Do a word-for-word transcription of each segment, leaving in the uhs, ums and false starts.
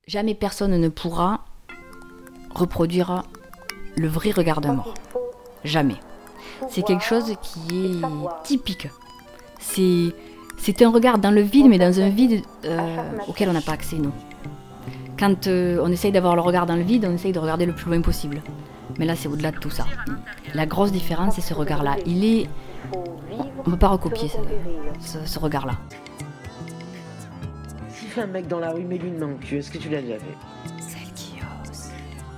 Jamais personne ne pourra reproduire le vrai regard d'un mort. Jamais. C'est quelque chose qui est typique. C'est, c'est un regard dans le vide, mais dans un vide euh, auquel on n'a pas accès, nous. Quand euh, on essaye d'avoir le regard dans le vide, on essaye de regarder le plus loin possible. Mais là, c'est au-delà de tout ça. La grosse différence, c'est ce regard-là. Il est... On ne peut pas recopier ce, ce, ce regard-là. Si fait un mec dans la rue, mets-lui une main au cul. Est-ce que tu l'as déjà fait? Celle qui ose.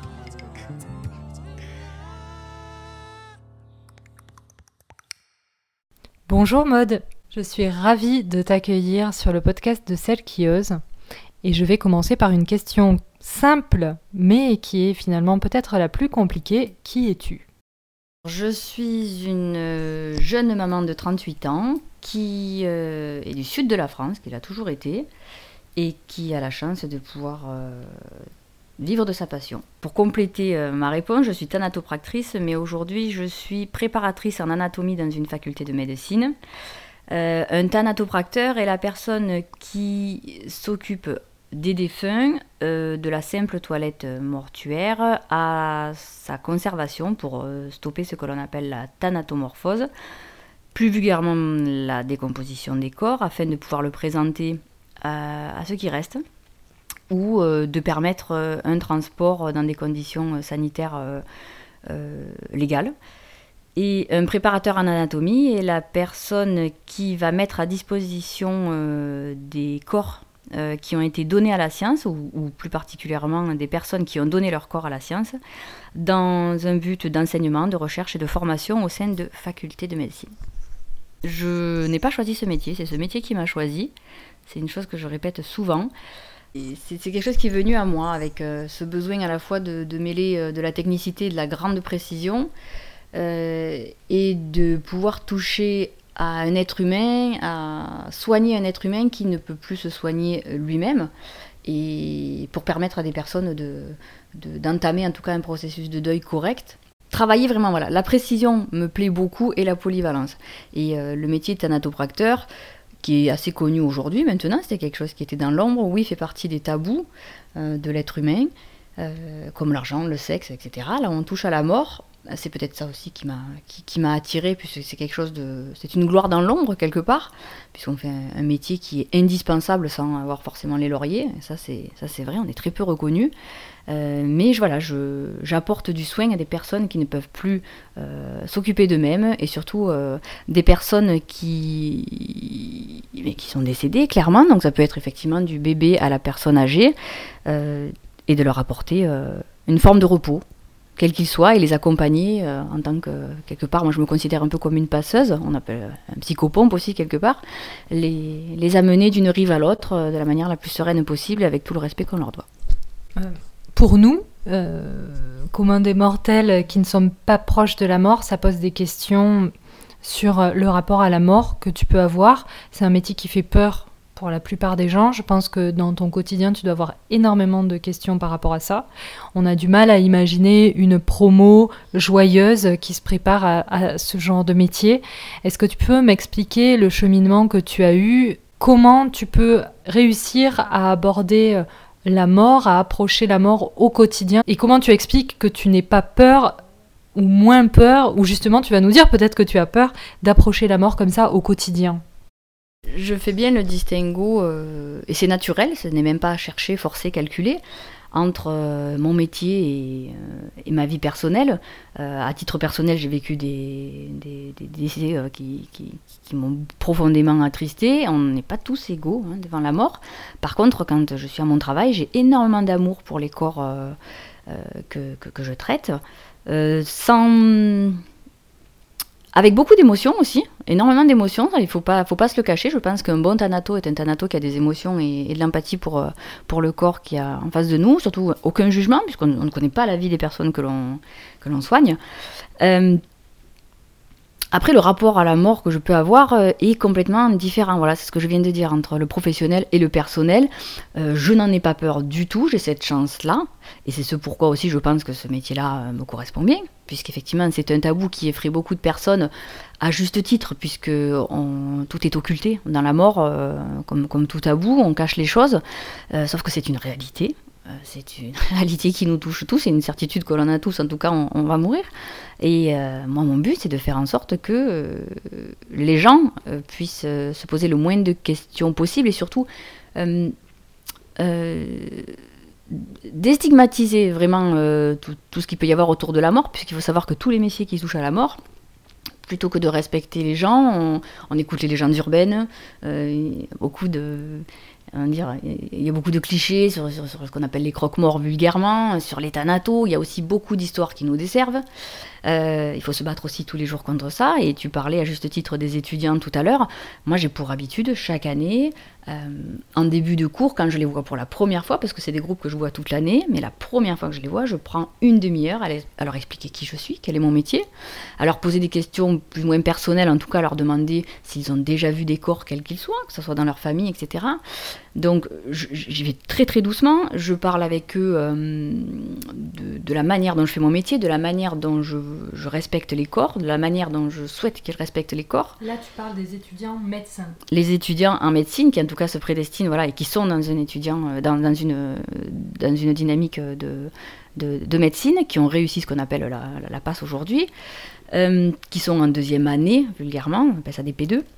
Bonjour Maude, je suis ravie de t'accueillir sur le podcast de Celle qui ose. Et je vais commencer par une question simple, mais qui est finalement peut-être la plus compliquée. Qui es-tu ? Je suis une jeune maman de trente-huit ans qui euh, est du sud de la France, qui l'a toujours été, et qui a la chance de pouvoir euh, vivre de sa passion. Pour compléter euh, ma réponse, je suis thanatopractrice, mais aujourd'hui je suis préparatrice en anatomie dans une faculté de médecine. Euh, un thanatopracteur est la personne qui s'occupe des défunts, euh, de la simple toilette mortuaire à sa conservation pour euh, stopper ce que l'on appelle la thanatomorphose, plus vulgairement la décomposition des corps, afin de pouvoir le présenter à, à ceux qui restent, ou euh, de permettre euh, un transport dans des conditions sanitaires euh, euh, légales. Et un préparateur en anatomie est la personne qui va mettre à disposition euh, des corps euh, qui ont été donnés à la science, ou, ou plus particulièrement des personnes qui ont donné leur corps à la science, dans un but d'enseignement, de recherche et de formation au sein de facultés de médecine. Je n'ai pas choisi ce métier, c'est ce métier qui m'a choisi. C'est une chose que je répète souvent. Et c'est, c'est quelque chose qui est venu à moi, avec euh, ce besoin à la fois de, de mêler euh, de la technicité et de la grande précision, Euh, et de pouvoir toucher à un être humain, à soigner un être humain qui ne peut plus se soigner lui-même, et pour permettre à des personnes de, de, d'entamer en tout cas un processus de deuil correct. Travailler vraiment, voilà, la précision me plaît beaucoup et la polyvalence. Et euh, le métier de thanatopracteur, qui est assez connu aujourd'hui maintenant, c'était quelque chose qui était dans l'ombre, oui, fait partie des tabous euh, de l'être humain, euh, comme l'argent, le sexe, et cetera. Là, on touche à la mort. C'est peut-être ça aussi qui m'a, qui, qui m'a attirée, puisque c'est quelque chose de... C'est une gloire dans l'ombre, quelque part, puisqu'on fait un, un métier qui est indispensable sans avoir forcément les lauriers. Et ça, c'est, ça, c'est vrai, on est très peu reconnus. Euh, mais je, voilà, je, j'apporte du soin à des personnes qui ne peuvent plus euh, s'occuper d'eux-mêmes, et surtout euh, des personnes qui, mais qui sont décédées, clairement. Donc ça peut être effectivement du bébé à la personne âgée, euh, et de leur apporter euh, une forme de repos, quel qu'il soit, et les accompagner euh, en tant que, quelque part, moi je me considère un peu comme une passeuse, on appelle un psychopompe aussi quelque part, les, les amener d'une rive à l'autre euh, de la manière la plus sereine possible, avec tout le respect qu'on leur doit. Euh, pour nous, euh, communs des mortels qui ne sommes pas proches de la mort, ça pose des questions sur le rapport à la mort que tu peux avoir. C'est un métier qui fait peur pour la plupart des gens. Je pense que dans ton quotidien, tu dois avoir énormément de questions par rapport à ça. On a du mal à imaginer une promo joyeuse qui se prépare à, à ce genre de métier. Est-ce que tu peux m'expliquer le cheminement que tu as eu? Comment tu peux réussir à aborder la mort, à approcher la mort au quotidien? Et comment tu expliques que tu n'aies pas peur, ou moins peur, ou justement tu vas nous dire peut-être que tu as peur d'approcher la mort comme ça au quotidien? Je fais bien le distinguo, euh, et c'est naturel, ce n'est même pas chercher, forcer, calculer, entre euh, mon métier et, euh, et ma vie personnelle. Euh, à titre personnel, j'ai vécu des, des, des décès euh, qui, qui, qui m'ont profondément attristé. On n'est pas tous égaux hein, devant la mort. Par contre, quand je suis à mon travail, j'ai énormément d'amour pour les corps euh, euh, que, que, que je traite, euh, sans... avec beaucoup d'émotions aussi, énormément d'émotions, il ne faut pas, faut pas se le cacher. Je pense qu'un bon thanato est un thanato qui a des émotions et, et de l'empathie pour, pour le corps qui a en face de nous, surtout aucun jugement, puisqu'on on ne connaît pas la vie des personnes que l'on, que l'on soigne. Euh, Après, le rapport à la mort que je peux avoir euh, est complètement différent. Voilà, c'est ce que je viens de dire, entre le professionnel et le personnel. Euh, je n'en ai pas peur du tout, j'ai cette chance-là. Et c'est ce pourquoi aussi je pense que ce métier-là euh, me correspond bien, puisqu'effectivement, c'est un tabou qui effraie beaucoup de personnes, à juste titre, puisque on, tout est occulté dans la mort, euh, comme, comme tout tabou, on cache les choses, euh, sauf que c'est une réalité. euh, c'est une réalité qui nous touche tous, c'est une certitude que l'on a tous, en tout cas on, on va mourir. Et euh, moi mon but c'est de faire en sorte que euh, les gens euh, puissent euh, se poser le moins de questions possible et surtout euh, euh, déstigmatiser vraiment euh, tout, tout ce qu'il peut y avoir autour de la mort, puisqu'il faut savoir que tous les métiers qui touchent à la mort, plutôt que de respecter les gens, on, on écoute les légendes urbaines, euh, beaucoup de... Dire, il y a beaucoup de clichés sur, sur, sur ce qu'on appelle les croque-morts vulgairement, sur les thanatos, il y a aussi beaucoup d'histoires qui nous desservent. Euh, il faut se battre aussi tous les jours contre ça, et tu parlais à juste titre des étudiants tout à l'heure. Moi j'ai pour habitude chaque année, euh, en début de cours, quand je les vois pour la première fois, parce que c'est des groupes que je vois toute l'année, mais la première fois que je les vois, je prends une demi-heure à, les, à leur expliquer qui je suis, quel est mon métier, à leur poser des questions plus ou moins personnelles, en tout cas à leur demander s'ils ont déjà vu des corps quels qu'ils soient, que ce soit dans leur famille, et cetera. Donc j'y vais très très doucement, je parle avec eux euh, de, de la manière dont je fais mon métier, de la manière dont je, je respecte les corps, de la manière dont je souhaite qu'ils respectent les corps. Là tu parles des étudiants médecins. Les étudiants en médecine qui en tout cas se prédestinent, voilà, et qui sont dans un étudiant, dans, dans, une, dans une dynamique de, de, de médecine, qui ont réussi ce qu'on appelle la, la, la passe aujourd'hui, euh, qui sont en deuxième année vulgairement, on appelle ça des P deux,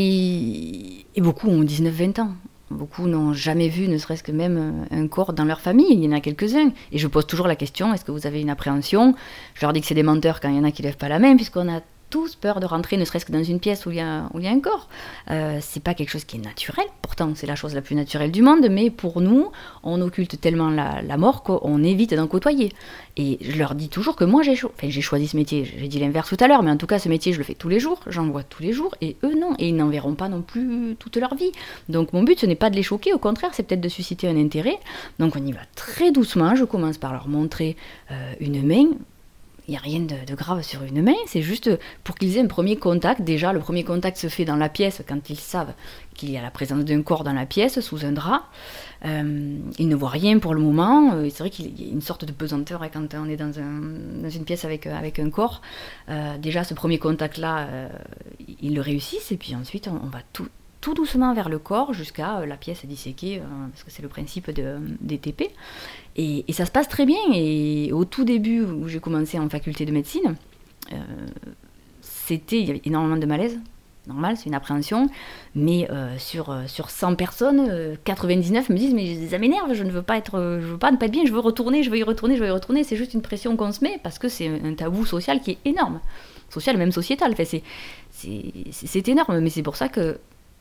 et, et beaucoup ont dix-neuf vingt ans. Beaucoup n'ont jamais vu, ne serait-ce que même un corps dans leur famille. Il y en a quelques-uns. Et je pose toujours la question, est-ce que vous avez une appréhension ? Je leur dis que c'est des menteurs quand il y en a qui ne lèvent pas la main, puisqu'on a tous peur de rentrer, ne serait-ce que dans une pièce où il y a, où il y a un corps. Euh, c'est pas quelque chose qui est naturel. Pourtant, c'est la chose la plus naturelle du monde. Mais pour nous, on occulte tellement la, la mort qu'on évite d'en côtoyer. Et je leur dis toujours que moi, j'ai, cho- enfin, j'ai choisi ce métier. J'ai dit l'inverse tout à l'heure. Mais en tout cas, ce métier, je le fais tous les jours. J'en vois tous les jours. Et eux, non. Et ils n'en verront pas non plus toute leur vie. Donc, mon but, ce n'est pas de les choquer. Au contraire, c'est peut-être de susciter un intérêt. Donc, on y va très doucement. Je commence par leur montrer euh, une main. Il n'y a rien de, de grave sur une main, c'est juste pour qu'ils aient un premier contact. Déjà, le premier contact se fait dans la pièce quand ils savent qu'il y a la présence d'un corps dans la pièce, sous un drap. Euh, ils ne voient rien pour le moment. Euh, c'est vrai qu'il y a une sorte de pesanteur hein, quand on est dans, un, dans une pièce avec, avec un corps. Euh, déjà, ce premier contact-là, euh, ils le réussissent. Et puis ensuite, on, on va tout, tout doucement vers le corps jusqu'à euh, la pièce disséquée, euh, parce que c'est le principe de, des T P. Et, et ça se passe très bien. Et au tout début, où j'ai commencé en faculté de médecine, euh, c'était, il y avait énormément de malaise. Normal, c'est une appréhension. Mais euh, sur, sur cent personnes, euh, quatre-vingt-dix-neuf me disent « Mais ça m'énerve, je ne veux pas être, je veux pas ne pas être bien, je veux retourner, je veux y retourner, je veux y retourner. » C'est juste une pression qu'on se met parce que c'est un tabou social qui est énorme. Social, même sociétal. Enfin, c'est, c'est, c'est, c'est énorme. Mais c'est pour ça que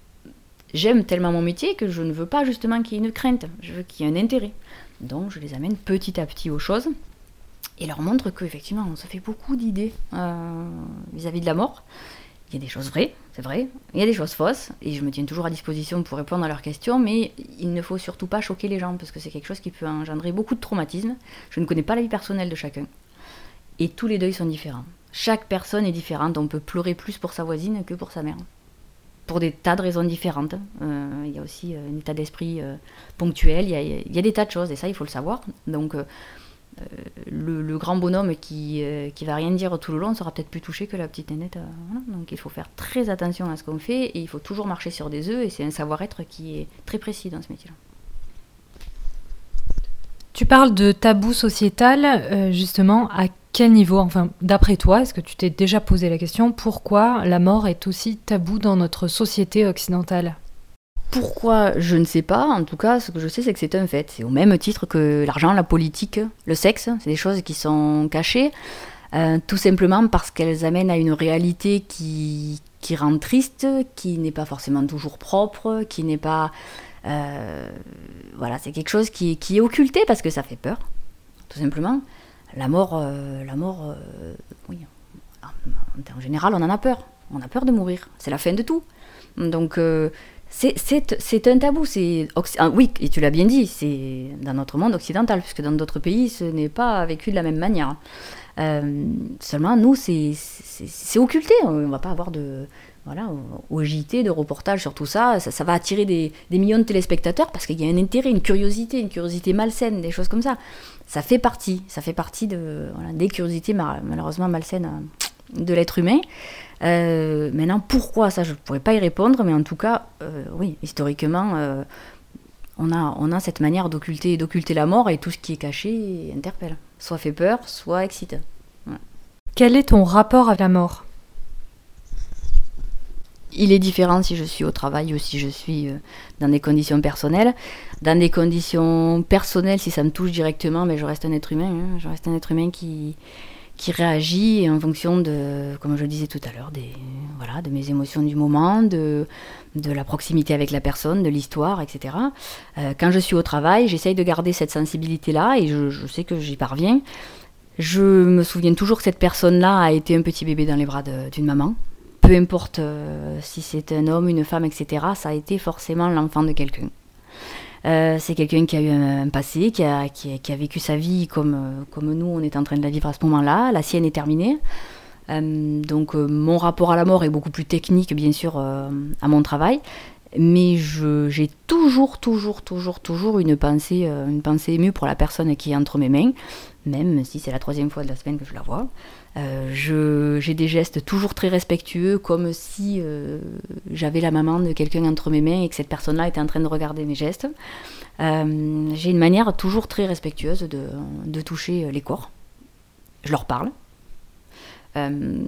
j'aime tellement mon métier que je ne veux pas justement qu'il y ait une crainte. Je veux qu'il y ait un intérêt. Donc je les amène petit à petit aux choses et leur montre qu'effectivement on se fait beaucoup d'idées euh, vis-à-vis de la mort. Il y a des choses vraies, c'est vrai, il y a des choses fausses et je me tiens toujours à disposition pour répondre à leurs questions, mais il ne faut surtout pas choquer les gens parce que c'est quelque chose qui peut engendrer beaucoup de traumatisme. Je ne connais pas la vie personnelle de chacun et tous les deuils sont différents. Chaque personne est différente, on peut pleurer plus pour sa voisine que pour sa mère. Pour des tas de raisons différentes. Euh, il y a aussi euh, un état d'esprit euh, ponctuel, il y, a, il y a des tas de choses, et ça, il faut le savoir. Donc, euh, le, le grand bonhomme qui euh, qui va rien dire tout le long sera peut-être plus touché que la petite nénette. Euh, voilà. Donc, il faut faire très attention à ce qu'on fait, et il faut toujours marcher sur des œufs, et c'est un savoir-être qui est très précis dans ce métier-là. Tu parles de tabou sociétal, euh, justement, à quel niveau, enfin, d'après toi, est-ce que tu t'es déjà posé la question, pourquoi la mort est aussi tabou dans notre société occidentale ? Pourquoi, je ne sais pas. En tout cas, ce que je sais, c'est que c'est un fait. C'est au même titre que l'argent, la politique, le sexe. C'est des choses qui sont cachées, euh, tout simplement parce qu'elles amènent à une réalité qui, qui rend triste, qui n'est pas forcément toujours propre, qui n'est pas... Euh, voilà, c'est quelque chose qui, qui est occulté parce que ça fait peur, tout simplement. La mort, euh, la mort euh, oui, en, en général, on en a peur. On a peur de mourir. C'est la fin de tout. Donc, euh, c'est, c'est, c'est un tabou. C'est, ah, oui, et tu l'as bien dit, c'est dans notre monde occidental, puisque dans d'autres pays, ce n'est pas vécu de la même manière. Euh, seulement, nous, c'est, c'est, c'est occulté. On ne va pas avoir de... Voilà, au J T, de reportages sur tout ça, ça, ça va attirer des, des millions de téléspectateurs parce qu'il y a un intérêt, une curiosité, une curiosité malsaine, des choses comme ça. Ça fait partie, ça fait partie de, voilà, des curiosités malheureusement malsaines de l'être humain. Euh, maintenant, pourquoi ça, je ne pourrais pas y répondre, mais en tout cas, euh, oui, historiquement, euh, on a, on a cette manière d'occulter, d'occulter la mort, et tout ce qui est caché interpelle. Soit fait peur, soit excite. Ouais. Quel est ton rapport à la mort ? Il est différent si je suis au travail ou si je suis dans des conditions personnelles. Dans des conditions personnelles, si ça me touche directement, mais je reste un être humain. Hein. Je reste un être humain qui, qui réagit en fonction de, comme je le disais tout à l'heure, des, voilà, de mes émotions du moment, de, de la proximité avec la personne, de l'histoire, et cetera. Euh, quand je suis au travail, j'essaye de garder cette sensibilité-là et je, je sais que j'y parviens. Je me souviens toujours que cette personne-là a été un petit bébé dans les bras de, d'une maman. Peu importe euh, si c'est un homme, une femme, et cetera, ça a été forcément l'enfant de quelqu'un. Euh, c'est quelqu'un qui a eu un, un passé, qui a, qui, a, qui a vécu sa vie comme, euh, comme nous, on est en train de la vivre à ce moment-là. La sienne est terminée. Euh, donc euh, mon rapport à la mort est beaucoup plus technique, bien sûr, euh, à mon travail. Mais je, j'ai toujours, toujours, toujours, toujours une pensée, euh, une pensée émue pour la personne qui est entre mes mains, même si c'est la troisième fois de la semaine que je la vois. Euh, je, j'ai des gestes toujours très respectueux, comme si euh, j'avais la maman de quelqu'un entre mes mains et que cette personne-là était en train de regarder mes gestes. Euh, j'ai une manière toujours très respectueuse de, de toucher les corps. Je leur parle. Euh,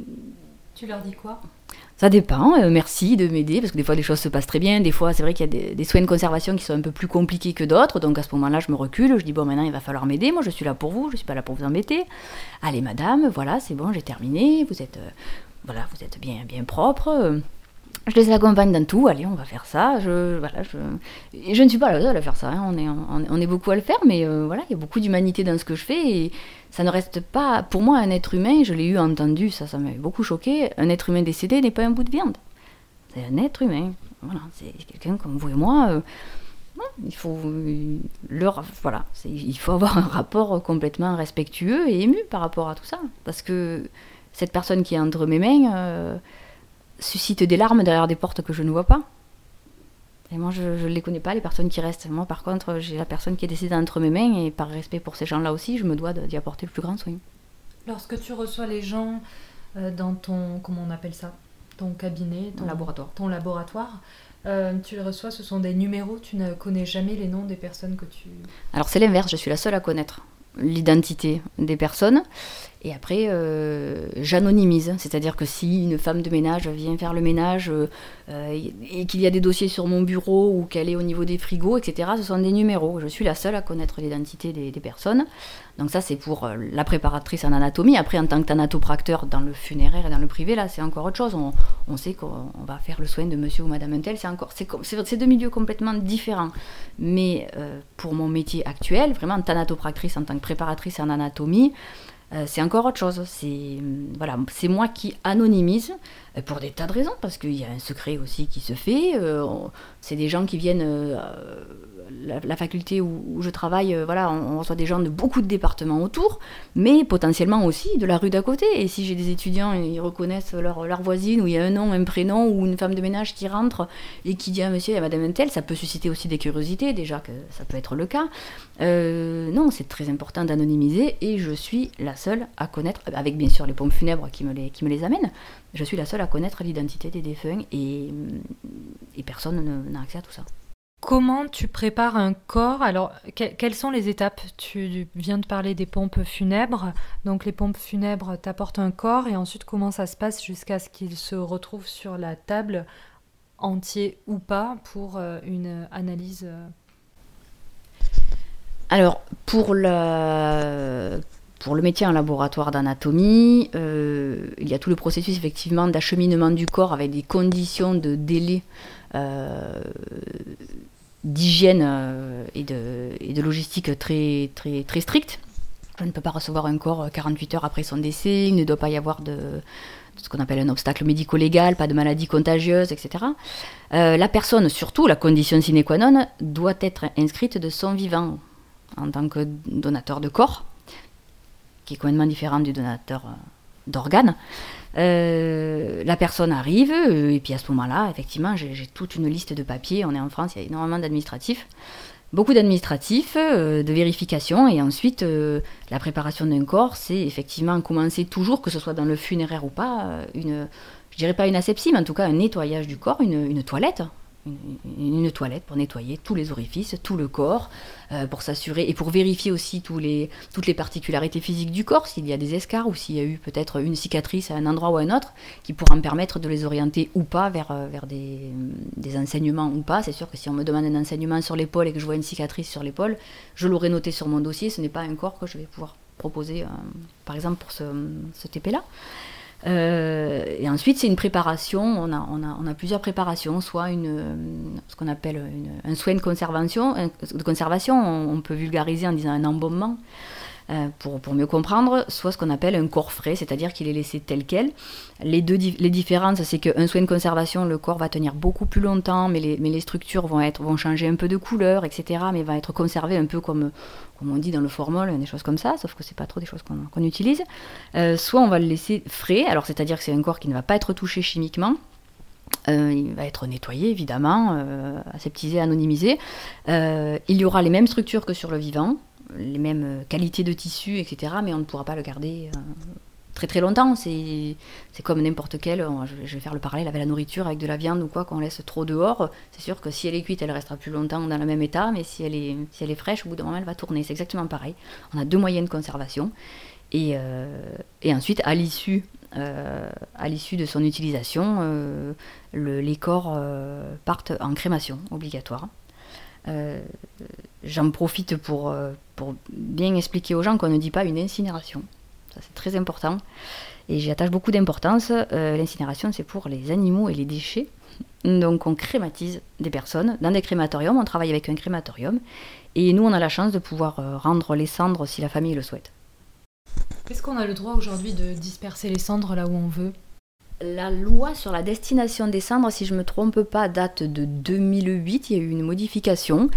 tu leur dis quoi ? Ça dépend, euh, merci de m'aider, parce que des fois les choses se passent très bien, des fois c'est vrai qu'il y a des, des soins de conservation qui sont un peu plus compliqués que d'autres, donc à ce moment-là je me recule, je dis bon maintenant il va falloir m'aider, moi je suis là pour vous, je ne suis pas là pour vous embêter. Allez madame, voilà c'est bon, j'ai terminé, vous êtes, euh, voilà, vous êtes bien, bien propre, euh, je les accompagne dans tout, allez on va faire ça, je, voilà, je, je ne suis pas la seule à faire ça, hein. on, est, on, on est beaucoup à le faire, mais euh, voilà, il y a beaucoup d'humanité dans ce que je fais, et ça ne reste pas, pour moi, un être humain, je l'ai eu entendu, ça, ça m'avait beaucoup choqué, un être humain décédé n'est pas un bout de viande. C'est un être humain, voilà, c'est quelqu'un comme vous et moi, euh, il faut, euh, leur, voilà, c'est, il faut avoir un rapport complètement respectueux et ému par rapport à tout ça, parce que cette personne qui est entre mes mains euh, suscite des larmes derrière des portes que je ne vois pas. Et moi, je ne les connais pas, les personnes qui restent. Moi, par contre, j'ai la personne qui est décédée entre mes mains, et par respect pour ces gens-là aussi, je me dois d'y apporter le plus grand soin. Lorsque tu reçois les gens euh, dans ton, comment on appelle ça, ton cabinet, ton laboratoire, ton laboratoire euh, tu les reçois, ce sont des numéros, tu ne connais jamais les noms des personnes que tu... Alors, c'est l'inverse, je suis la seule à connaître l'identité des personnes. Et après, euh, j'anonymise, c'est-à-dire que si une femme de ménage vient faire le ménage euh, et qu'il y a des dossiers sur mon bureau ou qu'elle est au niveau des frigos, et cetera, ce sont des numéros. Je suis la seule à connaître l'identité des, des personnes. Donc ça, c'est pour euh, la préparatrice en anatomie. Après, en tant que thanatopracteur dans le funéraire et dans le privé, là, c'est encore autre chose. On, on sait qu'on va faire le soin de monsieur ou madame untel. C'est, encore, c'est, c'est, c'est deux milieux complètement différents. Mais euh, pour mon métier actuel, vraiment thanatopractrice en tant que préparatrice en anatomie, Euh, c'est encore autre chose. C'est, voilà, c'est moi qui anonymise euh, pour des tas de raisons, parce qu'il y a un secret aussi qui se fait. Euh, on, c'est des gens qui viennent... Euh, la, la faculté où, où je travaille, euh, voilà, on, on reçoit des gens de beaucoup de départements autour, mais potentiellement aussi de la rue d'à côté. Et si j'ai des étudiants, ils reconnaissent leur, leur voisine, où il y a un nom, un prénom, ou une femme de ménage qui rentre et qui dit à monsieur et à madame untel, ça peut susciter aussi des curiosités, déjà que ça peut être le cas. Euh, non, c'est très important d'anonymiser, et je suis la seule à connaître, avec bien sûr les pompes funèbres qui me les, qui me les amènent, je suis la seule à connaître l'identité des défunts, et, et personne n'a accès à tout ça. Comment tu prépares un corps ? Alors, que, quelles sont les étapes ? Tu viens de parler des pompes funèbres. Donc, les pompes funèbres t'apportent un corps, et ensuite, comment ça se passe jusqu'à ce qu'il se retrouve sur la table, entier ou pas, pour euh, une analyse euh... Alors, pour la... Pour le métier en laboratoire d'anatomie, euh, il y a tout le processus effectivement d'acheminement du corps avec des conditions de délai, euh, d'hygiène euh, et, de, et de logistique très, très, très strictes. Je ne peux pas recevoir un corps quarante-huit heures après son décès, il ne doit pas y avoir de, de ce qu'on appelle un obstacle médico-légal, pas de maladie contagieuse, et cetera. Euh, la personne, surtout, la condition sine qua non, doit être inscrite de son vivant en tant que donateur de corps, qui est complètement différent du donateur d'organes. Euh, la personne arrive, euh, et puis à ce moment-là, effectivement, j'ai, j'ai toute une liste de papiers. On est en France, il y a énormément d'administratifs. Beaucoup d'administratifs, euh, de vérifications, et ensuite, euh, la préparation d'un corps, c'est effectivement commencer toujours, que ce soit dans le funéraire ou pas, une, je dirais pas une asepsie, mais en tout cas un nettoyage du corps, une, une toilette, une, une toilette pour nettoyer tous les orifices, tout le corps, euh, pour s'assurer et pour vérifier aussi tous les, toutes les particularités physiques du corps, s'il y a des escarres ou s'il y a eu peut-être une cicatrice à un endroit ou à un autre, qui pourra me permettre de les orienter ou pas vers, vers des, des enseignements ou pas. C'est sûr que si on me demande un enseignement sur l'épaule et que je vois une cicatrice sur l'épaule, je l'aurai noté sur mon dossier, ce n'est pas un corps que je vais pouvoir proposer, euh, par exemple pour ce, ce T P-là. Euh, et ensuite, c'est une préparation. On a, on a, on a plusieurs préparations, soit une, ce qu'on appelle une, un soin de conservation. Un, de conservation, on, on peut vulgariser en disant un embaumement euh, pour, pour mieux comprendre, soit ce qu'on appelle un corps frais, c'est-à-dire qu'il est laissé tel quel. Les deux les différences, c'est qu'un soin de conservation, le corps va tenir beaucoup plus longtemps, mais les, mais les structures vont, être, vont changer un peu de couleur, et cetera. Mais va être conservé un peu comme, comme on dit dans le formol, des choses comme ça, sauf que c'est pas trop des choses qu'on, qu'on utilise. Euh, soit on va le laisser frais, alors c'est-à-dire que c'est un corps qui ne va pas être touché chimiquement. Euh, il va être nettoyé, évidemment, euh, aseptisé, anonymisé. Euh, il y aura les mêmes structures que sur le vivant, les mêmes qualités de tissu, et cetera. Mais on ne pourra pas le garder euh, très très longtemps. C'est, c'est comme n'importe quel, je vais faire le parallèle avec la nourriture, avec de la viande ou quoi, qu'on laisse trop dehors. C'est sûr que si elle est cuite, elle restera plus longtemps dans le même état, mais si elle est, si elle est fraîche, au bout d'un moment, elle va tourner. C'est exactement pareil. On a deux moyens de conservation. Et, euh, et ensuite, à l'issue, euh, à l'issue de son utilisation, euh, le, les corps euh, partent en crémation obligatoire. Euh, j'en profite pour, pour bien expliquer aux gens qu'on ne dit pas une incinération. Ça, c'est très important. Et j'y attache beaucoup d'importance. Euh, l'incinération, c'est pour les animaux et les déchets. Donc, on crématise des personnes dans des crématoriums. On travaille avec un crématorium. Et nous, on a la chance de pouvoir euh, rendre les cendres si la famille le souhaite. Est-ce qu'on a le droit aujourd'hui de disperser les cendres là où on veut ? La loi sur la destination des cendres, si je ne me trompe pas, date de deux mille huit. Il y a eu une modification.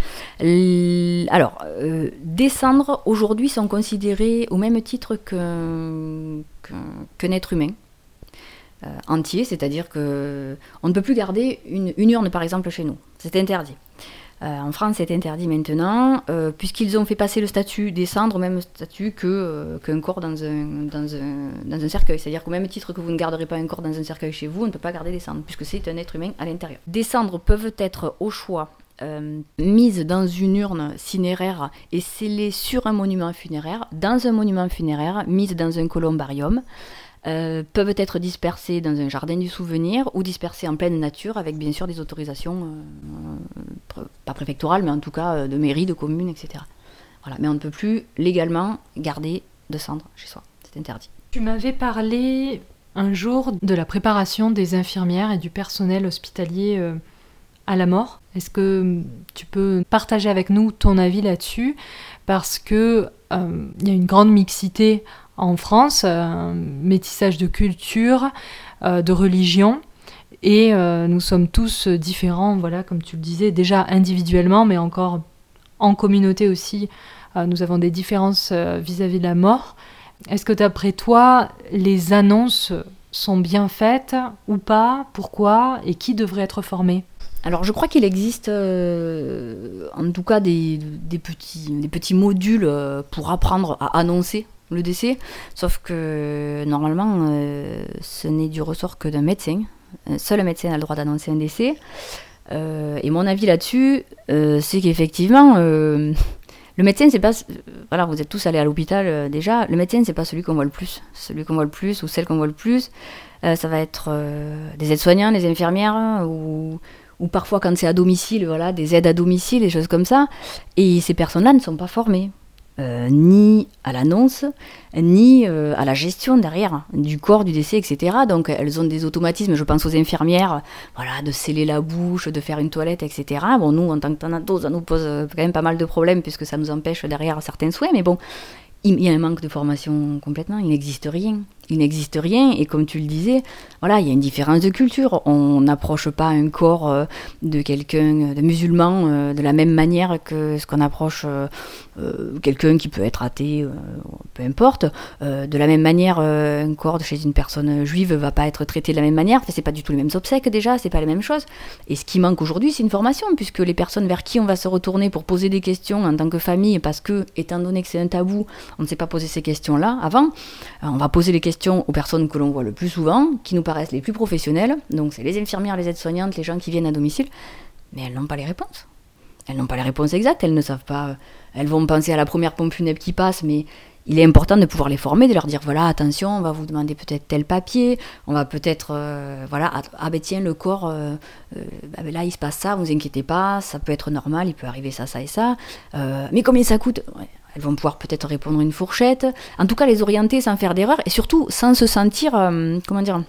L- Alors, euh, des cendres, aujourd'hui, sont considérées au même titre qu'un, qu'un, qu'un être humain euh, entier. C'est-à-dire qu'on ne peut plus garder une, une urne, par exemple, chez nous. C'est interdit. Euh, en France, c'est interdit maintenant, euh, puisqu'ils ont fait passer le statut des cendres au même statut que, euh, qu'un corps dans un, dans, un, dans un cercueil. C'est-à-dire qu'au même titre que vous ne garderez pas un corps dans un cercueil chez vous, on ne peut pas garder des cendres, puisque c'est un être humain à l'intérieur. Des cendres peuvent être, au choix, euh, mises dans une urne cinéraire et scellées sur un monument funéraire, dans un monument funéraire, mises dans un columbarium. Euh, peuvent être dispersés dans un jardin du souvenir ou dispersés en pleine nature avec bien sûr des autorisations euh, euh, pas préfectorales mais en tout cas euh, de mairie, de communes, et cetera. Voilà. Mais on ne peut plus légalement garder de cendres chez soi, c'est interdit. Tu m'avais parlé un jour de la préparation des infirmières et du personnel hospitalier euh, à la mort. Est-ce que tu peux partager avec nous ton avis là-dessus ? Parce que euh, il y a une grande mixité en France, un métissage de culture, euh, de religion, et euh, nous sommes tous différents, voilà, comme tu le disais, déjà individuellement, mais encore en communauté aussi, euh, nous avons des différences euh, vis-à-vis de la mort. Est-ce que d'après toi, les annonces sont bien faites ou pas ? Pourquoi ? Et qui devrait être formé ? Alors je crois qu'il existe euh, en tout cas des, des, petits, des petits modules euh, pour apprendre à annoncer le décès, sauf que normalement euh, ce n'est du ressort que d'un médecin. Seul un médecin a le droit d'annoncer un décès. Euh, et mon avis là-dessus, euh, c'est qu'effectivement, euh, le médecin, c'est pas... Voilà, vous êtes tous allés à l'hôpital euh, déjà, le médecin, c'est pas celui qu'on voit le plus. Celui qu'on voit le plus ou celle qu'on voit le plus, euh, ça va être euh, des aides-soignants, des infirmières, ou... ou parfois quand c'est à domicile, voilà, des aides à domicile, des choses comme ça. Et ces personnes-là ne sont pas formées. Euh, ni à l'annonce, ni euh, à la gestion derrière du corps, du décès, et cetera. Donc elles ont des automatismes, je pense aux infirmières, voilà, de sceller la bouche, de faire une toilette, et cetera. Bon, nous, en tant que thanatose, ça nous pose quand même pas mal de problèmes puisque ça nous empêche derrière certains souhaits, mais bon, il y a un manque de formation complètement, il n'existe rien. Il n'existe rien, et comme tu le disais, voilà, il y a une différence de culture. On n'approche pas un corps euh, de quelqu'un, de musulman, euh, de la même manière que ce qu'on approche euh, euh, quelqu'un qui peut être athée, euh, peu importe. Euh, de la même manière, euh, un corps de chez une personne juive va pas être traité de la même manière. Enfin, c'est pas du tout les mêmes obsèques déjà, c'est pas les mêmes choses. Et ce qui manque aujourd'hui, c'est une formation, puisque les personnes vers qui on va se retourner pour poser des questions en tant que famille, parce que, étant donné que c'est un tabou, on ne sait pas poser ces questions-là avant, on va poser les questions aux personnes que l'on voit le plus souvent, qui nous paraissent les plus professionnelles, donc c'est les infirmières, les aides-soignantes, les gens qui viennent à domicile, mais elles n'ont pas les réponses. Elles n'ont pas les réponses exactes, elles ne savent pas. Elles vont penser à la première pompe funèbre qui passe, mais il est important de pouvoir les former, de leur dire voilà, attention, on va vous demander peut-être tel papier, on va peut-être, euh, voilà, ah, ah ben tiens, le corps, euh, euh, bah ben là il se passe ça, vous inquiétez pas, ça peut être normal, il peut arriver ça, ça et ça, euh, mais combien ça coûte? Ouais, elles vont pouvoir peut-être répondre une fourchette, en tout cas les orienter sans faire d'erreur, et surtout sans se sentir, euh, comment dire,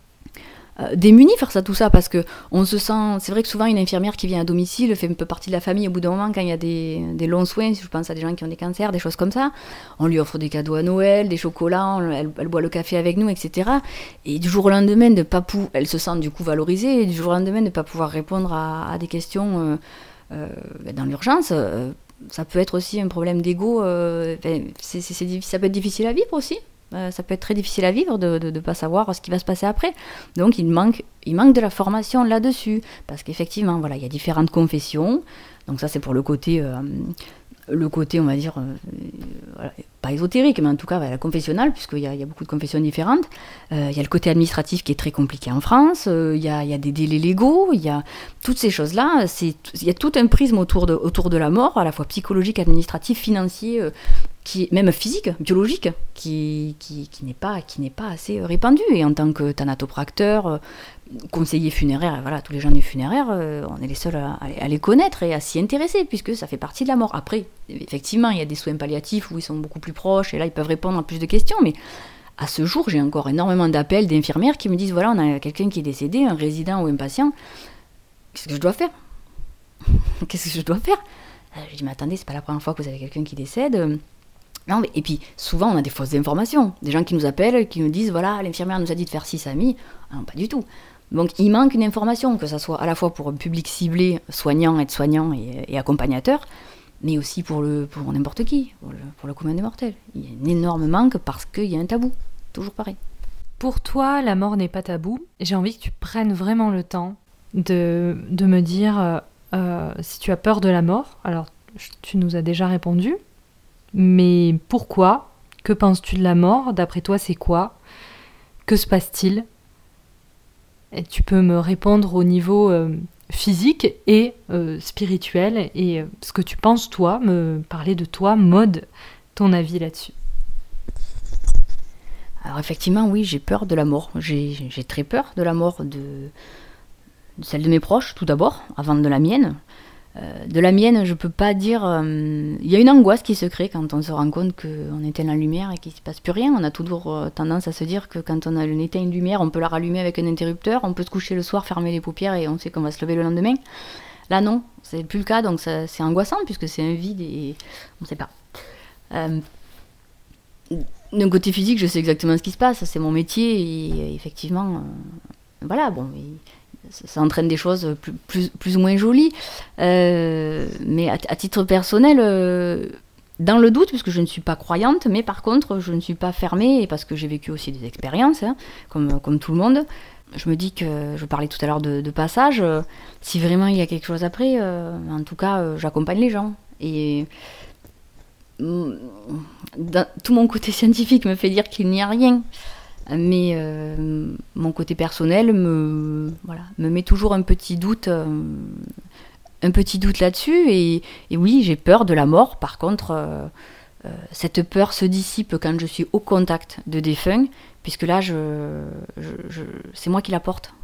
euh, démunis face à tout ça, parce que on se sent, c'est vrai que souvent une infirmière qui vient à domicile fait un peu partie de la famille au bout d'un moment quand il y a des, des longs soins, si je pense à des gens qui ont des cancers, des choses comme ça, on lui offre des cadeaux à Noël, des chocolats, on, elle, elle boit le café avec nous, et cetera. Et du jour au lendemain, de pas pou- elle se sent du coup valorisée, et du jour au lendemain de ne pas pouvoir répondre à, à des questions euh, euh, dans l'urgence, euh, ça peut être aussi un problème d'ego, euh, c'est, c'est, c'est, ça peut être difficile à vivre aussi. Euh, ça peut être très difficile à vivre de ne pas savoir ce qui va se passer après. Donc il manque, il manque de la formation là-dessus. Parce qu'effectivement, voilà, il y a différentes confessions. Donc ça, c'est pour le côté, euh, le côté on va dire, euh, voilà, pas ésotérique, mais en tout cas voilà, confessionnal, puisqu'il y a, il y a beaucoup de confessions différentes. Euh, il y a le côté administratif qui est très compliqué en France. Euh, il, y a, il y a des délais légaux. Il y a toutes ces choses-là. C'est, il y a tout un prisme autour de, autour de la mort, à la fois psychologique, administratif, financier, euh, qui même physique, biologique, qui, qui, qui, n'est pas, qui n'est pas assez répandu. Et en tant que thanatopracteur, euh, conseiller funéraire, voilà, tous les gens du funéraire, euh, on est les seuls à, à les connaître et à s'y intéresser, puisque ça fait partie de la mort. Après, effectivement, il y a des soins palliatifs où ils sont beaucoup plus proches, et là, ils peuvent répondre à plus de questions, mais à ce jour, j'ai encore énormément d'appels d'infirmières qui me disent, voilà, on a quelqu'un qui est décédé, un résident ou un patient, qu'est-ce que je dois faire? Qu'est-ce que je dois faire? Je dis, mais attendez, c'est pas la première fois que vous avez quelqu'un qui décède. Non, mais, et puis, souvent, on a des fausses informations. Des gens qui nous appellent, qui nous disent, voilà, l'infirmière nous a dit de faire ci, ça, mi. Ah non, pas du tout. Donc, il manque une information, que ça soit à la fois pour un public ciblé, soignant, aide-soignant et, et accompagnateur, mais aussi pour, le, pour n'importe qui, pour le, pour le commun des mortels. Il y a un énorme manque parce qu'il y a un tabou. Toujours pareil. Pour toi, la mort n'est pas tabou. J'ai envie que tu prennes vraiment le temps de, de me dire euh, si tu as peur de la mort. Alors, tu nous as déjà répondu. Mais pourquoi? Que penses-tu de la mort? D'après toi, c'est quoi? Que se passe-t-il? Et tu peux me répondre au niveau euh, physique et euh, spirituel et euh, ce que tu penses, toi, me parler de toi, Maud, ton avis là-dessus. Alors effectivement, oui, j'ai peur de la mort. J'ai, j'ai très peur de la mort de, de celle de mes proches, tout d'abord, avant de la mienne. Euh, de la mienne, je peux pas dire... Il euh, y a une angoisse qui se crée quand on se rend compte qu'on éteint la lumière et qu'il ne se passe plus rien. On a toujours euh, tendance à se dire que quand on a une, éteint une lumière, on peut la rallumer avec un interrupteur, on peut se coucher le soir, fermer les paupières et on sait qu'on va se lever le lendemain. Là, non, c'est plus le cas, donc ça, c'est angoissant puisque c'est un vide et on ne sait pas. Euh, d'un côté physique, je sais exactement ce qui se passe, c'est mon métier et, et effectivement, euh, voilà, bon... Et, ça entraîne des choses plus, plus, plus ou moins jolies. Euh, mais à, à titre personnel, euh, dans le doute, puisque je ne suis pas croyante, mais par contre, je ne suis pas fermée, parce que j'ai vécu aussi des expériences, hein, comme, comme tout le monde. Je me dis que, je parlais tout à l'heure de, de passage, euh, si vraiment il y a quelque chose après, euh, en tout cas, euh, j'accompagne les gens. Et euh, dans, tout mon côté scientifique me fait dire qu'il n'y a rien. Mais euh, mon côté personnel me, voilà, me met toujours un petit doute, euh, un petit doute là-dessus. Et, et oui, j'ai peur de la mort. Par contre, euh, euh, cette peur se dissipe quand je suis au contact de défunts, puisque là, je, je, je, c'est moi qui la porte.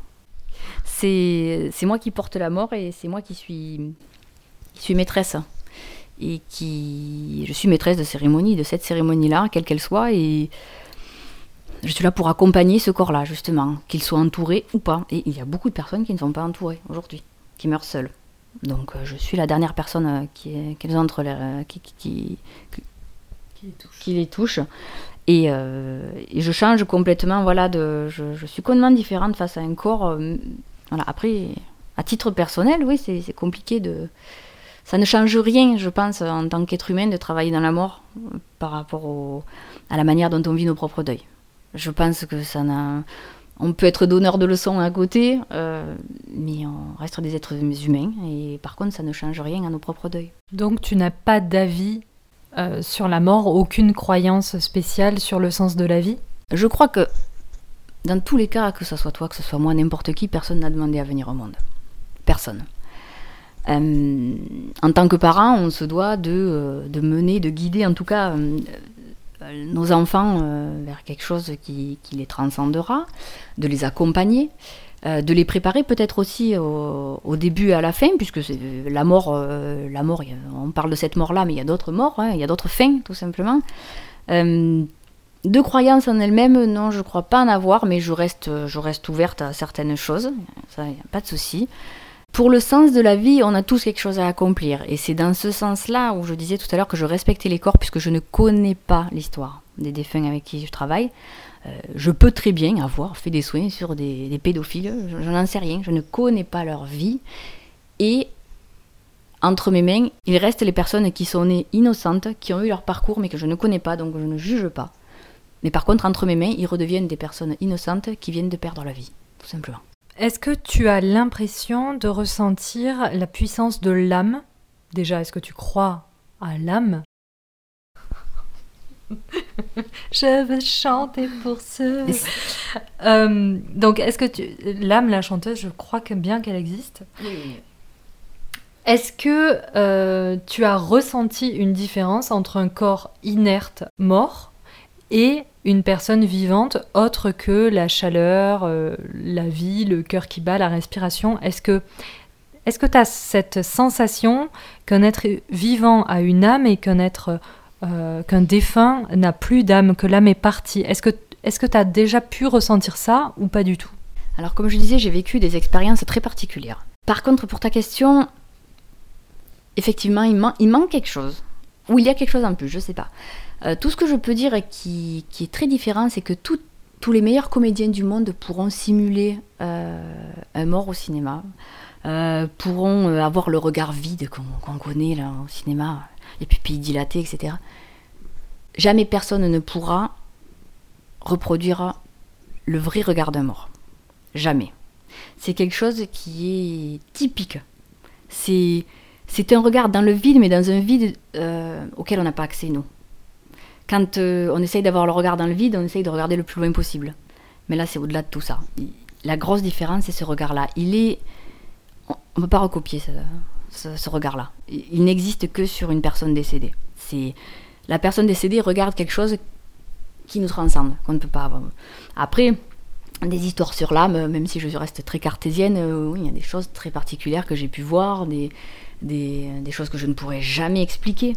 C'est, c'est moi qui porte la mort et c'est moi qui suis, qui suis maîtresse. Et qui, je suis maîtresse de cérémonie, de cette cérémonie-là, quelle qu'elle soit. Et je suis là pour accompagner ce corps-là, justement, qu'il soit entouré ou pas. Et il y a beaucoup de personnes qui ne sont pas entourées aujourd'hui, qui meurent seules. Donc euh, je suis la dernière personne euh, qui, est, qui, est entre les, euh, qui, qui, qui, qui, les touche. qui les touche. Et, euh, et je change complètement, voilà, de, je, je suis complètement différente face à un corps. Euh, voilà. Après, à titre personnel, oui, c'est, c'est compliqué de... Ça ne change rien, je pense, en tant qu'être humain, de travailler dans la mort euh, par rapport au, à la manière dont on vit nos propres deuils. Je pense que ça n'a... On peut être donneur de leçons à côté, euh, mais on reste des êtres humains. Et par contre, ça ne change rien à nos propres deuils. Donc tu n'as pas d'avis euh, sur la mort, aucune croyance spéciale sur le sens de la vie? Je crois que dans tous les cas, que ce soit toi, que ce soit moi, n'importe qui, personne n'a demandé à venir au monde. Personne. Euh, en tant que parents, on se doit de, euh, de mener, de guider en tout cas euh, nos enfants euh, vers quelque chose qui, qui les transcendera, de les accompagner, euh, de les préparer peut-être aussi au, au début et à la fin, puisque c'est, la mort, euh, la mort, on parle de cette mort-là, mais il y a d'autres morts, hein, il y a d'autres fins tout simplement. Euh, de croyances en elle-même, non, je ne crois pas en avoir, mais je reste, je reste ouverte à certaines choses, ça, il n'y a pas de souci. Pour le sens de la vie, on a tous quelque chose à accomplir. Et c'est dans ce sens-là où je disais tout à l'heure que je respectais les corps, puisque je ne connais pas l'histoire des défunts avec qui je travaille. Euh, je peux très bien avoir fait des soins sur des, des pédophiles, je, je n'en sais rien, je ne connais pas leur vie. Et entre mes mains, il reste les personnes qui sont nées innocentes, qui ont eu leur parcours, mais que je ne connais pas, donc je ne juge pas. Mais par contre, entre mes mains, ils redeviennent des personnes innocentes qui viennent de perdre la vie, tout simplement. Est-ce que tu as l'impression de ressentir la puissance de l'âme ? Déjà, est-ce que tu crois à l'âme ? Je veux chanter pour ceux... euh, donc, est-ce que tu... L'âme, la chanteuse, je crois que bien qu'elle existe. Oui, oui. Est-ce que euh, tu as ressenti une différence entre un corps inerte, mort, et une personne vivante autre que la chaleur, euh, la vie, le cœur qui bat, la respiration? Est-ce que est-ce que tu as cette sensation qu'un être vivant a une âme et qu'un être euh, qu'un défunt n'a plus d'âme, que l'âme est partie? Est-ce que est-ce que tu as déjà pu ressentir ça ou pas du tout? Alors comme je disais, j'ai vécu des expériences très particulières. Par contre, pour ta question, effectivement, il, man- il manque quelque chose. Ou il y a quelque chose en plus, je sais pas. Euh, tout ce que je peux dire qui, qui est très différent, c'est que tout, tous les meilleurs comédiens du monde pourront simuler euh, un mort au cinéma, euh, pourront euh, avoir le regard vide qu'on, qu'on connaît là, au cinéma, les pupilles dilatées, et cetera. Jamais personne ne pourra reproduire le vrai regard d'un mort. Jamais. C'est quelque chose qui est typique. C'est, c'est un regard dans le vide, mais dans un vide euh, auquel on n'a pas accès, nous. Quand euh, on essaye d'avoir le regard dans le vide, on essaye de regarder le plus loin possible. Mais là, c'est au-delà de tout ça. La grosse différence, c'est ce regard-là. Il est... On ne peut pas recopier ce, ce, ce regard-là. Il n'existe que sur une personne décédée. C'est... La personne décédée regarde quelque chose qui nous transcende, qu'on ne peut pas avoir. Après, des histoires sur l'âme, même si je reste très cartésienne, euh, oui, il y a des choses très particulières que j'ai pu voir, des, des, des choses que je ne pourrais jamais expliquer.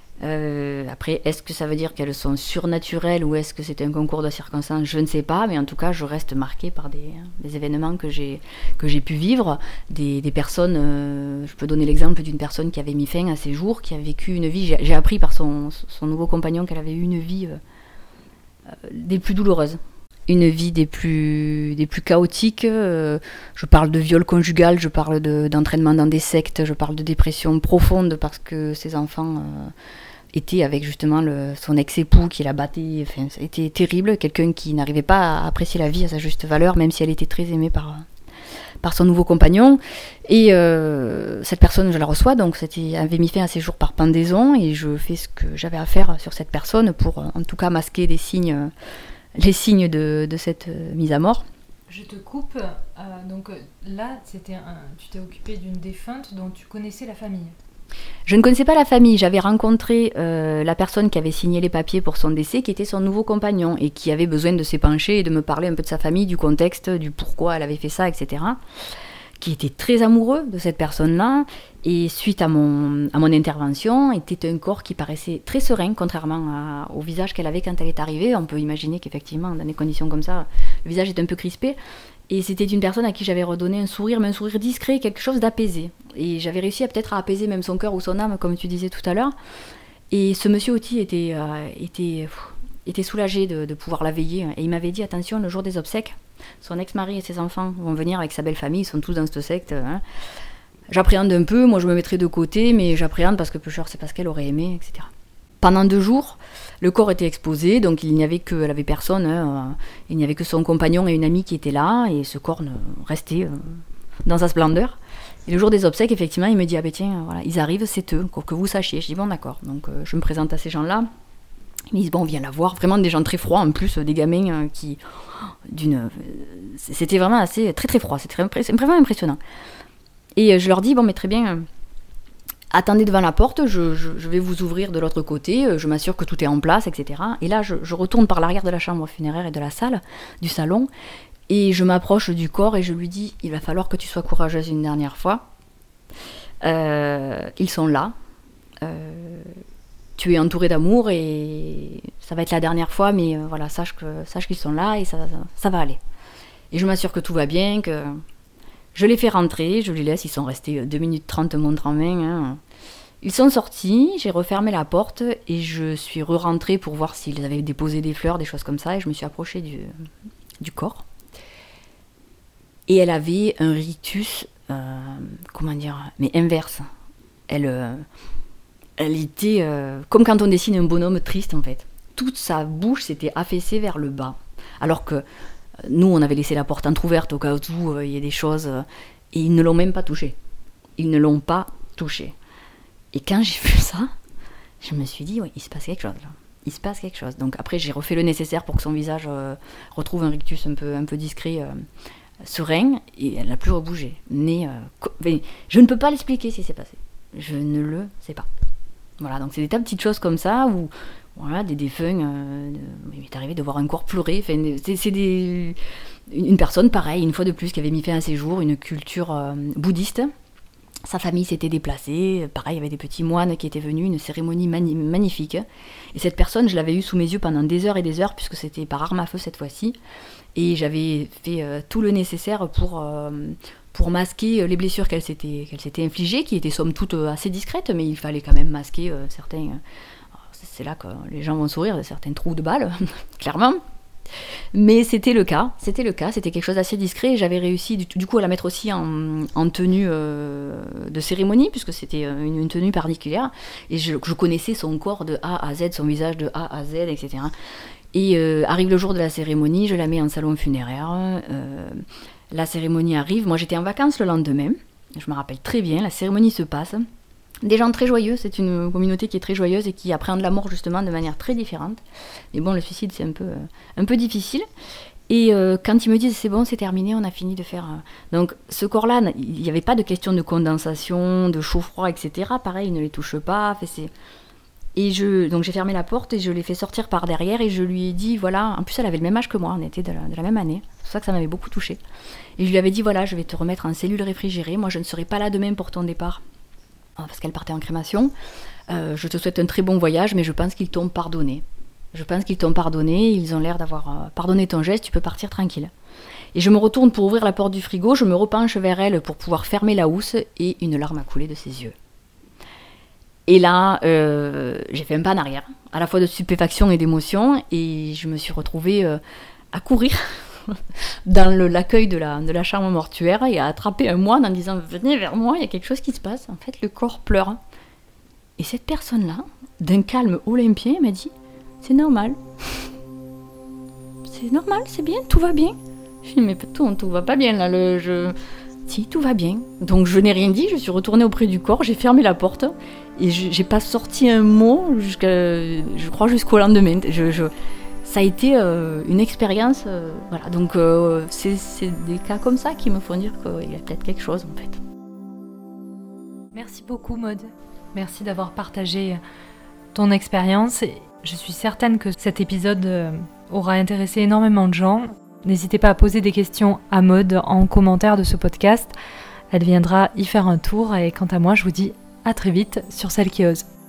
Euh, après, est-ce que ça veut dire qu'elles sont surnaturelles ou est-ce que c'est un concours de circonstances? Je ne sais pas, mais en tout cas, je reste marquée par des, des événements que j'ai, que j'ai pu vivre, des, des personnes, euh, je peux donner l'exemple d'une personne qui avait mis fin à ses jours, qui a vécu une vie, j'ai, j'ai appris par son, son nouveau compagnon qu'elle avait eu une vie euh, euh, des plus douloureuses. Une vie des plus, des plus chaotiques. Euh, je parle de viol conjugal, je parle de, d'entraînement dans des sectes, je parle de dépression profonde parce que ses enfants... Euh, était avec justement le, son ex-époux qui la battait, enfin, c'était terrible, quelqu'un qui n'arrivait pas à apprécier la vie à sa juste valeur, même si elle était très aimée par, par son nouveau compagnon. Et euh, cette personne, je la reçois, donc c'était, avait mis fin à ses jours par pendaison, et je fais ce que j'avais à faire sur cette personne pour, en tout cas, masquer les signes, les signes de, de cette mise à mort. Je te coupe, euh, donc là, c'était un, tu t'es occupée d'une défunte dont tu connaissais la famille. Je ne connaissais pas la famille, j'avais rencontré euh, la personne qui avait signé les papiers pour son décès, qui était son nouveau compagnon, et qui avait besoin de s'épancher et de me parler un peu de sa famille, du contexte, du pourquoi elle avait fait ça, et cetera. Qui était très amoureux de cette personne-là, et suite à mon, à mon intervention, était un corps qui paraissait très serein, contrairement à, au visage qu'elle avait quand elle est arrivée. On peut imaginer qu'effectivement, dans des conditions comme ça, le visage est un peu crispé. Et c'était une personne à qui j'avais redonné un sourire, mais un sourire discret, quelque chose d'apaisé. Et j'avais réussi à peut-être à apaiser même son cœur ou son âme, comme tu disais tout à l'heure. Et ce monsieur aussi était, euh, était, pff, était soulagé de, de pouvoir la veiller. Et il m'avait dit, attention, le jour des obsèques, son ex-mari et ses enfants vont venir avec sa belle famille, ils sont tous dans cette secte. Hein. J'appréhende un peu, moi je me mettrai de côté, mais j'appréhende parce que peu cher, c'est parce qu'elle aurait aimé, et cetera. Pendant deux jours, le corps était exposé, donc il n'y avait que, elle avait personne, hein, il n'y avait que son compagnon et une amie qui étaient là, et ce corps restait euh, dans sa splendeur. Et le jour des obsèques, effectivement, il me dit, ah ben tiens, voilà, ils arrivent, c'est eux, que vous sachiez. Je dis, bon d'accord, donc euh, je me présente à ces gens-là, ils me disent, bon, on vient la voir, vraiment des gens très froids, en plus, des gamins euh, qui, d'une, euh, c'était vraiment assez, très très froid, c'était très, vraiment impressionnant. Et euh, je leur dis, bon mais très bien... attendez devant la porte, je, je, je vais vous ouvrir de l'autre côté, je m'assure que tout est en place, et cetera. Et là, je, je retourne par l'arrière de la chambre funéraire et de la salle, du salon, et je m'approche du corps et je lui dis, il va falloir que tu sois courageuse une dernière fois. Euh, ils sont là. Euh, tu es entourée d'amour et ça va être la dernière fois, mais euh, voilà, sache, que, sache qu'ils sont là et ça, ça, ça va aller. Et je m'assure que tout va bien, que je les fais rentrer, je les laisse, ils sont restés deux minutes trente montre en main. Hein. Ils sont sortis, j'ai refermé la porte et je suis re-rentrée pour voir s'ils avaient déposé des fleurs, des choses comme ça, et je me suis approchée du, du corps. Et elle avait un rictus, euh, comment dire, mais inverse. Elle, euh, elle était euh, comme quand on dessine un bonhomme triste en fait. Toute sa bouche s'était affaissée vers le bas. Alors que nous, on avait laissé la porte entrouverte au cas où il euh, y a des choses. Euh, et ils ne l'ont même pas touchée. Ils ne l'ont pas touchée. Et quand j'ai vu ça, je me suis dit, oui, il se passe quelque chose là. Il se passe quelque chose. Donc après, j'ai refait le nécessaire pour que son visage euh, retrouve un rictus un peu, un peu discret, euh, serein, et elle n'a plus rebougé. Mais, euh, co- mais je ne peux pas l'expliquer si c'est passé. Je ne le sais pas. Voilà, donc c'est des tas de petites choses comme ça où voilà, des défunts, euh, il m'est arrivé de voir un corps pleurer. Enfin, c'est, c'est des, une personne pareille, une fois de plus, qui avait mis fin à ses jours, une culture euh, bouddhiste. Sa famille s'était déplacée, pareil, il y avait des petits moines qui étaient venus, une cérémonie mani- magnifique. Et cette personne, je l'avais eue sous mes yeux pendant des heures et des heures, puisque c'était par arme à feu cette fois-ci. Et j'avais fait euh, tout le nécessaire pour, euh, pour masquer les blessures qu'elle s'était, qu'elle s'était infligées, qui étaient somme toute assez discrètes, mais il fallait quand même masquer euh, certains... Euh, c'est là que les gens vont sourire, certains trous de balles, clairement. Mais c'était le cas, c'était le cas, c'était quelque chose d'assez discret. Et j'avais réussi du, du coup à la mettre aussi en, en tenue euh, de cérémonie, puisque c'était une, une tenue particulière. Et je, je connaissais son corps de A à Z, son visage de A à Z, et cetera. Et euh, arrive le jour de la cérémonie, je la mets en salon funéraire. Euh, la cérémonie arrive, moi j'étais en vacances le lendemain, je me rappelle très bien, la cérémonie se passe. Des gens très joyeux, c'est une communauté qui est très joyeuse et qui appréhende la mort justement de manière très différente. Mais bon, le suicide c'est un peu, euh, un peu difficile. Et euh, quand ils me disent c'est bon, c'est terminé, on a fini de faire... Euh... Donc ce corps-là, il n'y avait pas de question de condensation, de chaud-froid, et cetera. Pareil, il ne les touche pas. Fait, c'est... Et je, donc j'ai fermé la porte et je l'ai fait sortir par derrière et je lui ai dit, voilà, en plus elle avait le même âge que moi, on était de la, de la même année, c'est pour ça que ça m'avait beaucoup touchée. Et je lui avais dit, voilà, je vais te remettre en cellule réfrigérée, moi je ne serai pas là demain pour ton départ, parce qu'elle partait en crémation. Euh, je te souhaite un très bon voyage, mais je pense qu'ils t'ont pardonné. Je pense qu'ils t'ont pardonné, ils ont l'air d'avoir euh, pardonné ton geste, tu peux partir tranquille. Et je me retourne pour ouvrir la porte du frigo, je me repenche vers elle pour pouvoir fermer la housse et une larme a coulé de ses yeux. Et là, euh, j'ai fait un pas en arrière, à la fois de stupéfaction et d'émotion, et je me suis retrouvée euh, à courir dans le, l'accueil de la, de la chambre mortuaire et à attraper un moine en disant « Venez vers moi, il y a quelque chose qui se passe. » En fait, le corps pleure. Et cette personne-là, d'un calme olympien, m'a dit « C'est normal. C'est normal, c'est bien, tout va bien. » Je dis « Mais tout, tout va pas bien là, le... Je... » Si, tout va bien. Donc je n'ai rien dit, je suis retournée auprès du corps, j'ai fermé la porte et je n'ai pas sorti un mot, jusqu'à, je crois jusqu'au lendemain. Je, je, ça a été euh, une expérience. Euh, voilà. Donc euh, c'est, c'est des cas comme ça qui me font dire qu'il y a peut-être quelque chose en fait. Merci beaucoup Maud. Merci d'avoir partagé ton expérience. Je suis certaine que cet épisode aura intéressé énormément de gens. N'hésitez pas à poser des questions à Maud en commentaire de ce podcast. Elle viendra y faire un tour et quant à moi, je vous dis à très vite sur Celle qui ose.